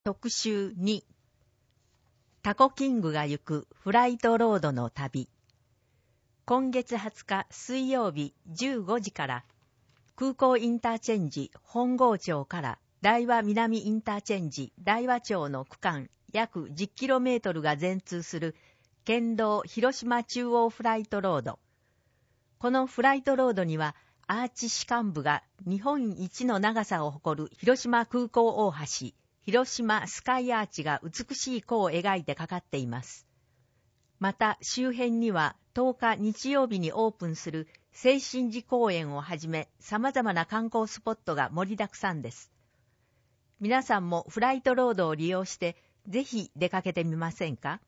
特集2、タコキングが行くフライトロードの旅。今月20日水曜日15時から空港インターチェンジ本郷町から大和南インターチェンジ大和町の区間約 10km が全通する県道広島中央フライトロード。このフライトロードにはアーチ主幹部が日本一の長さを誇る広島空港大橋広島スカイアーチが美しい弧を描いてかかっています。また周辺には10日日曜日にオープンする清心寺公園をはじめ様々な観光スポットが盛りだくさんです。皆さんもフライトロードを利用してぜひ出かけてみませんか？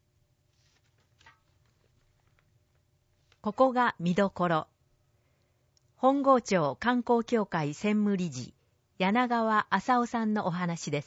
ここが見どころ。本郷町観光協会専務理事柳川浅夫さんのお話です。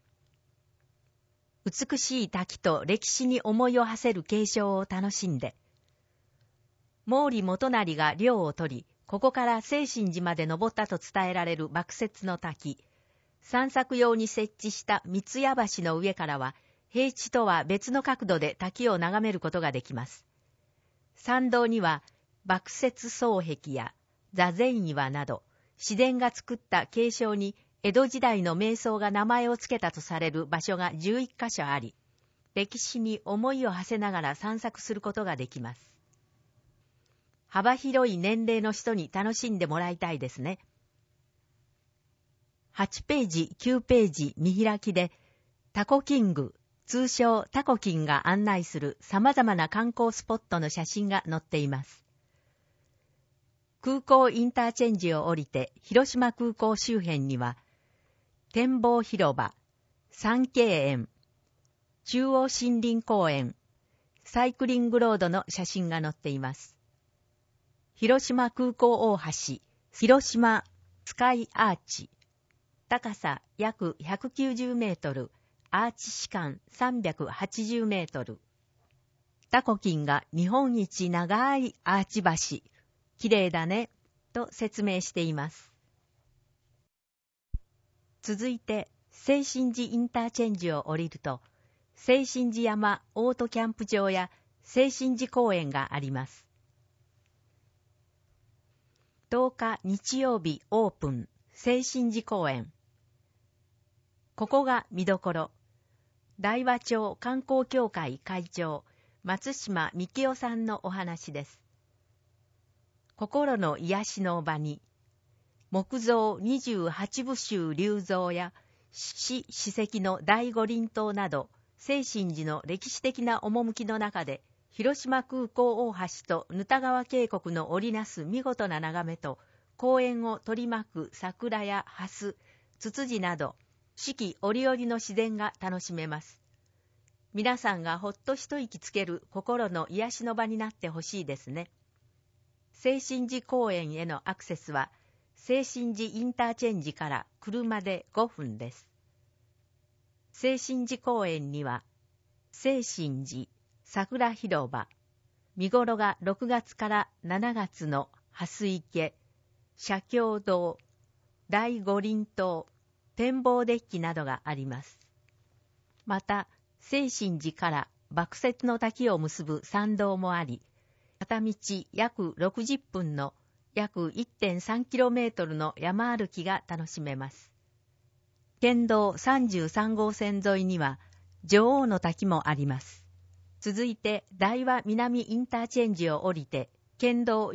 美しい滝と歴史に思いを馳せる景勝を楽しんで、毛利元就が漁を取り、ここから清心寺まで登ったと伝えられる瀑雪の滝、散策用に設置した三ツ矢橋の上からは、平地とは別の角度で滝を眺めることができます。参道には、瀑雪双壁や座禅岩など、自然が作った景勝に、江戸時代の瞑想が名前を付けたとされる場所が11カ所あり、歴史に思いを馳せながら散策することができます。幅広い年齢の人に楽しんでもらいたいですね。8ページ、9ページ見開きで、タコキング、通称タコキンが案内する様々な観光スポットの写真が載っています。空港インターチェンジを降りて広島空港周辺には、展望広場、三景園、中央森林公園、サイクリングロードの写真が載っています。広島空港大橋、広島スカイアーチ、高さ約190メートル、アーチ主幹380メートル。タコキンが日本一長いアーチ橋、綺麗だね、と説明しています。続いて、清心寺インターチェンジを降りると、清心寺山オートキャンプ場や清心寺公園があります。10日日曜日オープン、清心寺公園。ここが見どころ。大和町観光協会会長、松島幹夫さんのお話です。心の癒しの場に、木造28部宗立像や史跡の第五輪塔など、清心寺の歴史的な趣の中で、広島空港大橋と沼田川渓谷の織りなす見事な眺めと、公園を取り巻く桜や蓮、ツツジなど、四季折々の自然が楽しめます。皆さんがほっと一息つける心の癒しの場になってほしいですね。清心寺公園へのアクセスは、清心寺インターチェンジから車で5分です。清心寺公園には、清心寺、桜広場、見頃が6月から7月の蓮池、社協堂、第五輪塔、展望デッキなどがあります。また、清心寺から瀑雪の滝を結ぶ参道もあり、片道約60分の約 1.3km の山歩きが楽しめます。県道33号線沿いには女王の滝もあります。続いて大和南インターチェンジを降りて県道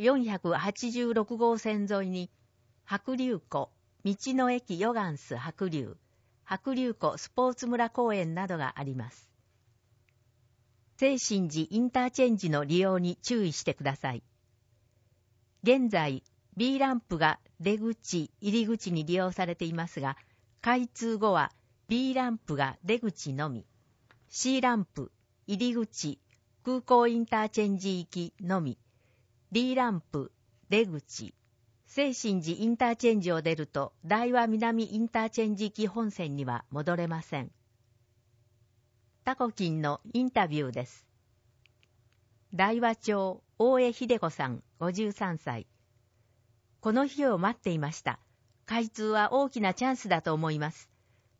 486号線沿いに白龍湖、道の駅ヨガンス白龍、白龍湖スポーツ村公園などがあります。清心寺インターチェンジの利用に注意してください。現在 B ランプが出口、入り口に利用されていますが、開通後は B ランプが出口のみ、C ランプ、入り口、空港インターチェンジ行きのみ、D ランプ、出口、清心寺インターチェンジを出ると大和南インターチェンジ行き本線には戻れません。タコキンのインタビューです。大和町大江秀子さん53歳。この日を待っていました。開通は大きなチャンスだと思います。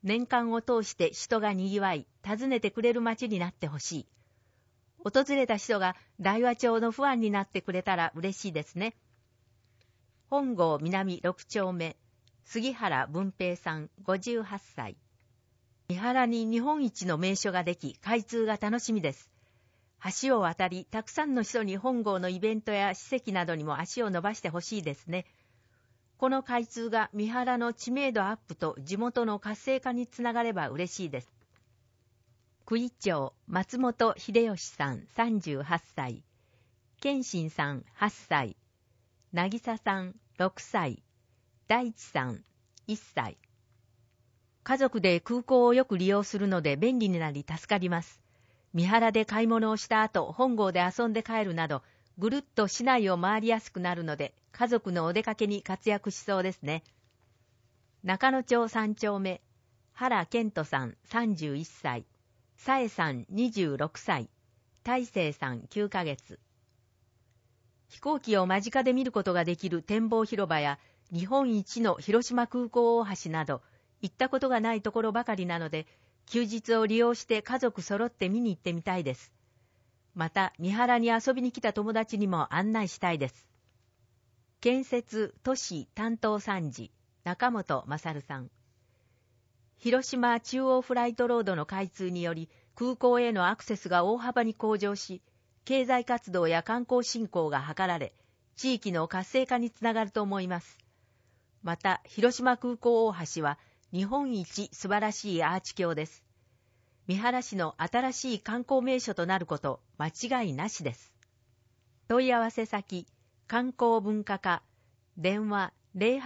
年間を通して人が賑わい、訪ねてくれる町になってほしい。訪れた人が大和町のファンになってくれたら嬉しいですね。本郷南6丁目、杉原文平さん58歳。三原に日本一の名所ができ、開通が楽しみです。橋を渡り、たくさんの人に本郷のイベントや史跡などにも足を伸ばしてほしいですね。この開通が三原の知名度アップと地元の活性化につながれば嬉しいです。久井町松本秀義さん38歳。健信さん8歳。渚さん6歳。大地さん1歳。家族で空港をよく利用するので便利になり助かります。三原で買い物をした後、本郷で遊んで帰るなど、ぐるっと市内を回りやすくなるので、家族のお出かけに活躍しそうですね。中野町3丁目、原健人さん31歳、さえさん26歳、大成さん9ヶ月。飛行機を間近で見ることができる展望広場や、日本一の広島空港大橋など、行ったことがないところばかりなので、休日を利用して家族揃って見に行ってみたいです。また、三原に遊びに来た友達にも案内したいです。建設都市担当参事、中本勝さん。広島中央フライトロードの開通により、空港へのアクセスが大幅に向上し、経済活動や観光振興が図られ、地域の活性化につながると思います。また、広島空港大橋は、日本一素晴らしいアーチ橋です。三原市の新しい観光名所となること間違いなしです。問い合わせ先、観光文化課、電話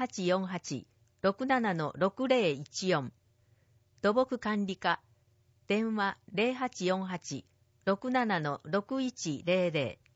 0848-67-6014、土木管理課、電話 0848-67-6100、